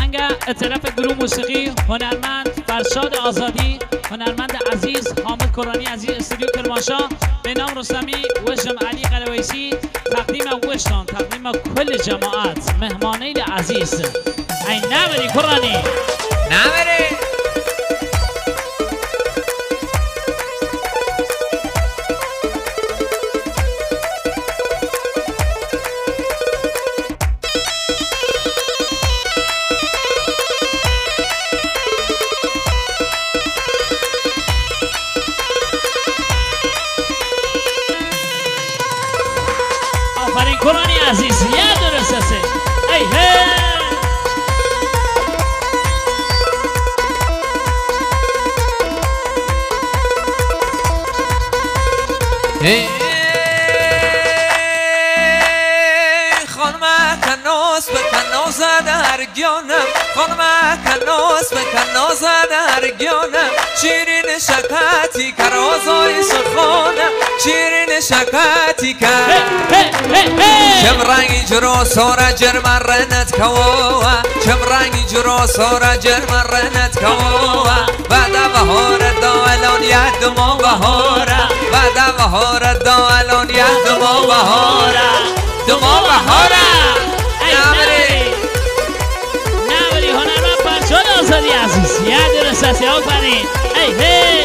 آهنگ اطلاف گروه موسیقی هنرمند فرشاد آزادی، هنرمند عزیز حامد کرانی عزیز استودیو کرمانشاه، به نام رستمی وشم علی قلویسی، تقدیم وشتان تقدیم کل جماعت مهمانین عزیز. ای نبری کرانی نبری آفرین کرانی عزیز یه درسته. ای هی خانم کناس به کناس در گیانم، خانم کناس به کناس در گیانم، شیرین شکتی کرازای سخانم، شیرین شکتی کر چم رنگی جرو سورا جرمن رنت کوا، چم رنگی جرو سورا جرمن رنت کوا، بعد بهار دالان یاد ما بهاره، بعد بهار دالان یاد ما بهاره، دما بهاره. نبری هنرمند فرشاد آزادی عزیز یه درسته. آفرین. ای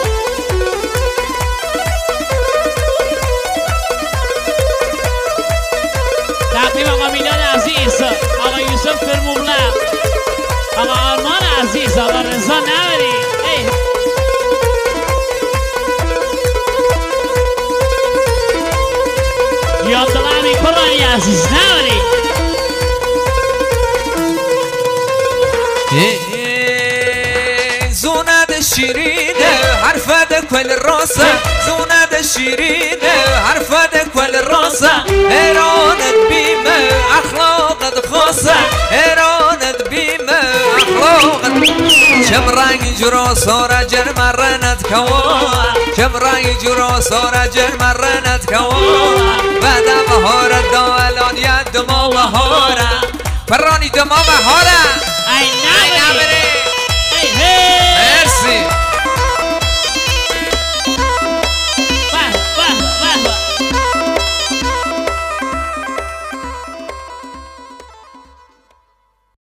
تقدیم آقا میلاد عزیز، آقا یوسف فرموغله، آقا آرمان عزیز، آقا رضا نبری. یاددارم این کرانی عزیز نبری. زوند شیرینه حرفت کل راسه، زوند شیرینه حرفت کل راسه، ایرانت بیمه اخلاقت خاصه، ایرانت بیمه اخلاقت. چم رنگی جرا سارا جرم رنت کوا، چم رنگی جرا سارا جرم رنت کوا، بعد بهار دالان ید دما بهاره، فرانی دما بهاره. ای نبری